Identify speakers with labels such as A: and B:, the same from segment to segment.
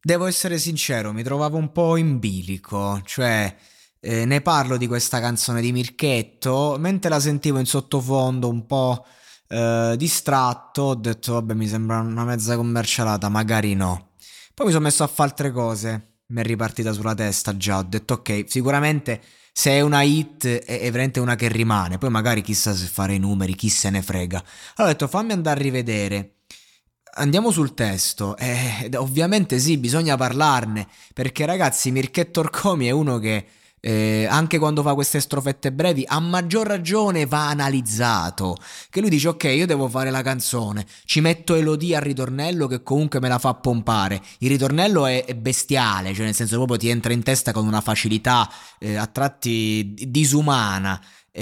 A: Devo essere sincero, mi trovavo un po' in bilico, cioè ne parlo di questa canzone di Mirchetto, mentre la sentivo in sottofondo un po' distratto, ho detto vabbè mi sembra una mezza commercialata, magari no. Poi mi sono messo a fare altre cose, mi è ripartita sulla testa già, ho detto ok, sicuramente se è una hit è veramente una che rimane, poi magari chissà se fare i numeri, chi se ne frega. Allora ho detto fammi andare a rivedere. Andiamo sul testo. Ovviamente sì, bisogna parlarne, perché ragazzi, Mirchetto Orcomi è uno che anche quando fa queste strofette brevi, a maggior ragione va analizzato. Che lui dice: ok, io devo fare la canzone, ci metto Elodie al ritornello che comunque me la fa pompare. Il ritornello è bestiale, cioè nel senso proprio ti entra in testa con una facilità a tratti disumana.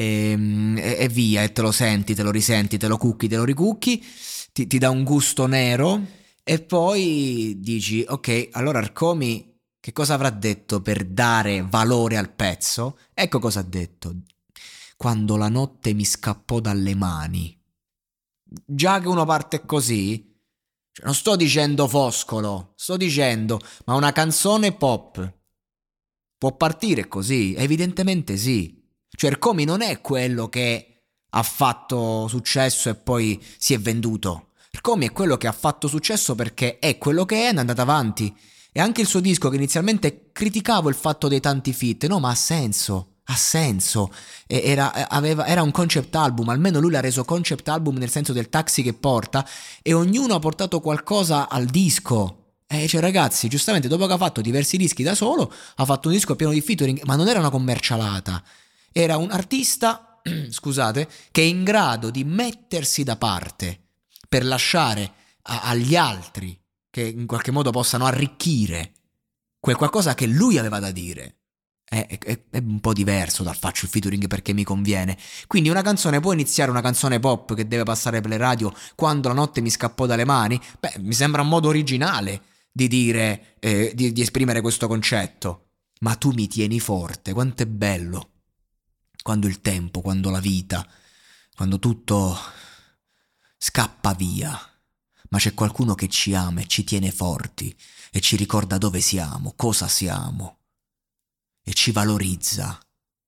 A: E via, e te lo senti, te lo risenti, te lo cucchi, te lo ricucchi, ti dà un gusto nero e poi dici ok, allora Arcomi che cosa avrà detto per dare valore al pezzo? Ecco cosa ha detto. Quando la notte mi scappò dalle mani. Già che uno parte così, cioè non sto dicendo Foscolo, sto dicendo, ma una canzone pop può partire così? Evidentemente sì. Cioè Arcomi non è quello che ha fatto successo e poi si è venduto. Arcomi è quello che ha fatto successo perché è quello che è ed è andato avanti. E anche il suo disco che inizialmente criticavo il fatto dei tanti feat, no ma ha senso, ha senso. Era un concept album, almeno lui l'ha reso concept album nel senso del taxi che porta e ognuno ha portato qualcosa al disco. Cioè ragazzi, giustamente dopo che ha fatto diversi dischi da solo, ha fatto un disco pieno di featuring, ma non era una commercialata. Era un artista, scusate, che è in grado di mettersi da parte per lasciare agli altri che in qualche modo possano arricchire quel qualcosa che lui aveva da dire. È un po' diverso dal faccio il featuring perché mi conviene. Quindi una canzone può iniziare una canzone pop che deve passare per le radio quando la notte mi scappò dalle mani? Beh, mi sembra un modo originale di dire, di esprimere questo concetto. Ma tu mi tieni forte, quanto è bello. Quando il tempo, quando la vita, quando tutto scappa via. Ma c'è qualcuno che ci ama e ci tiene forti e ci ricorda dove siamo, cosa siamo e ci valorizza.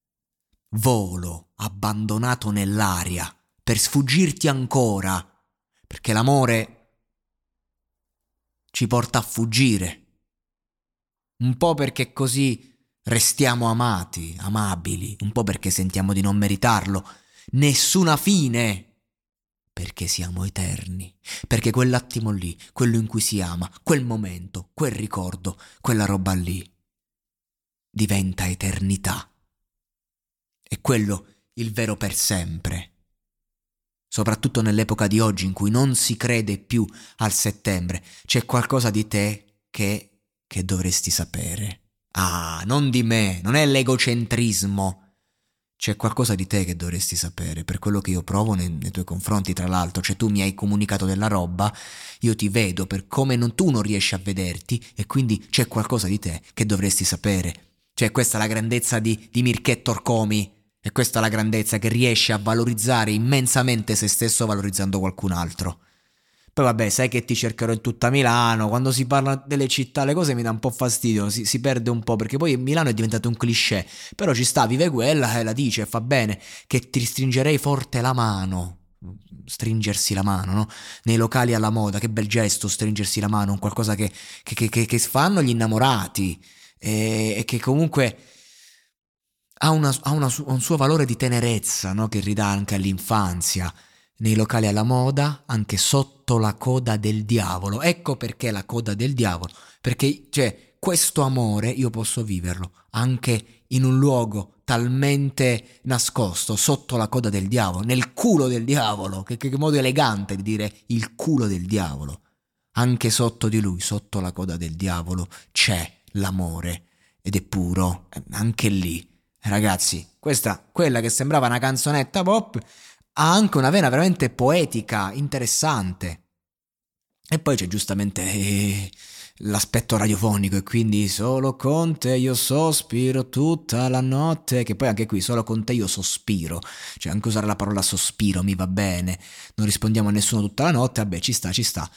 A: Volo abbandonato nell'aria per sfuggirti ancora, perché l'amore ci porta a fuggire. Un po' perché così restiamo amati, amabili, un po' perché sentiamo di non meritarlo. Nessuna fine, perché siamo eterni, perché quell'attimo lì, quello in cui si ama, quel momento, quel ricordo, quella roba lì, diventa eternità. È quello il vero per sempre. Soprattutto nell'epoca di oggi in cui non si crede più al settembre, c'è qualcosa di te che dovresti sapere. Ah, non di me, non è l'egocentrismo. C'è qualcosa di te che dovresti sapere, per quello che io provo nei tuoi confronti, tra l'altro, cioè tu mi hai comunicato della roba, io ti vedo per come tu non riesci a vederti e quindi c'è qualcosa di te che dovresti sapere. Cioè questa è la grandezza di Mirchetto Orcomi, e questa è la grandezza che riesce a valorizzare immensamente se stesso valorizzando qualcun altro. Poi vabbè, sai che ti cercherò in tutta Milano, quando si parla delle città le cose mi dà un po' fastidio, si perde un po', perché poi Milano è diventato un cliché, però ci sta, vive quella e la dice, fa bene, che ti stringerei forte la mano, stringersi la mano, no? Nei locali alla moda, che bel gesto stringersi la mano, un qualcosa che fanno gli innamorati e che comunque ha un suo valore di tenerezza, no? Che ridà anche all'infanzia nei locali alla moda, anche sotto la coda del diavolo. Ecco perché la coda del diavolo, perché cioè questo amore io posso viverlo anche in un luogo talmente nascosto, sotto la coda del diavolo, nel culo del diavolo, che modo elegante di dire il culo del diavolo. Anche sotto di lui, sotto la coda del diavolo, c'è l'amore ed è puro, anche lì. Ragazzi, quella che sembrava una canzonetta pop, ha anche una vena veramente poetica, interessante. E poi c'è giustamente l'aspetto radiofonico e quindi solo con te io sospiro tutta la notte, che poi anche qui solo con te io sospiro, cioè anche usare la parola sospiro mi va bene, non rispondiamo a nessuno tutta la notte, vabbè ci sta, ci sta.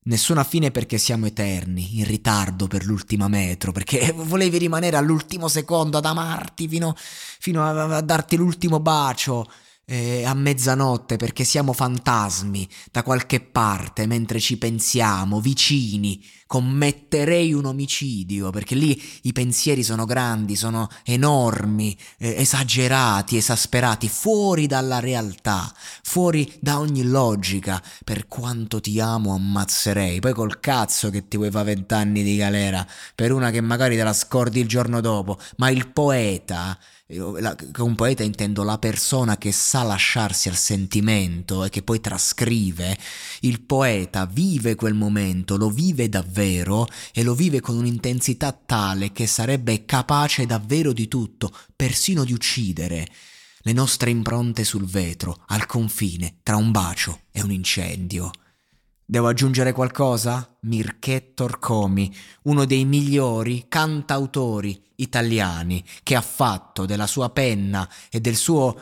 A: Nessuna fine perché siamo eterni, in ritardo per l'ultima metro, perché volevi rimanere all'ultimo secondo ad amarti fino a darti l'ultimo bacio. A mezzanotte perché siamo fantasmi da qualche parte mentre ci pensiamo, vicini. Commetterei un omicidio perché lì i pensieri sono grandi, sono enormi, esagerati, esasperati, fuori dalla realtà, fuori da ogni logica. Per quanto ti amo ammazzerei. Poi col cazzo che ti vuoi fare 20 anni di galera per una che magari te la scordi il giorno dopo, ma il poeta, con poeta intendo la persona che sa lasciarsi al sentimento e che poi trascrive. Il poeta vive quel momento, lo vive davvero e lo vive con un'intensità tale che sarebbe capace davvero di tutto, persino di uccidere. Le nostre impronte sul vetro, al confine tra un bacio e un incendio. Devo aggiungere qualcosa? Mirchetto Orcomi, uno dei migliori cantautori italiani, che ha fatto della sua penna e del suo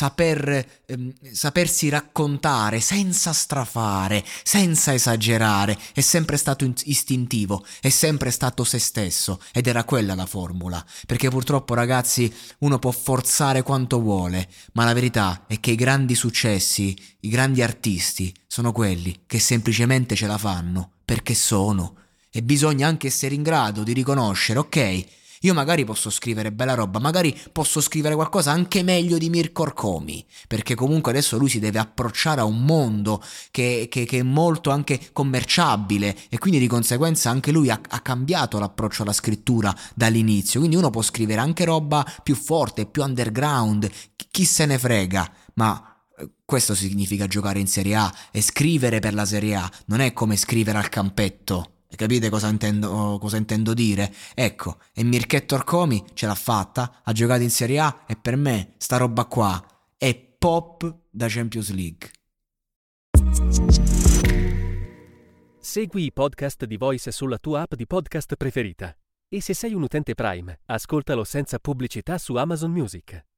A: sapersi raccontare senza strafare, senza esagerare, è sempre stato istintivo, è sempre stato se stesso, ed era quella la formula. Perché purtroppo, ragazzi, uno può forzare quanto vuole, ma la verità è che i grandi successi, i grandi artisti, sono quelli che semplicemente ce la fanno perché sono. E bisogna anche essere in grado di riconoscere, ok, io magari posso scrivere bella roba, magari posso scrivere qualcosa anche meglio di Mirko Orcomi, perché comunque adesso lui si deve approcciare a un mondo che è molto anche commerciabile, e quindi di conseguenza anche lui ha cambiato l'approccio alla scrittura dall'inizio. Quindi uno può scrivere anche roba più forte, più underground, chi se ne frega, ma questo significa giocare in Serie A, e scrivere per la Serie A non è come scrivere al campetto. Capite cosa intendo dire? Ecco, e Mirchetto Orcomi ce l'ha fatta, ha giocato in Serie A, e per me sta roba qua è pop da Champions League.
B: Segui i podcast di Voice sulla tua app di podcast preferita. E se sei un utente Prime, ascoltalo senza pubblicità su Amazon Music.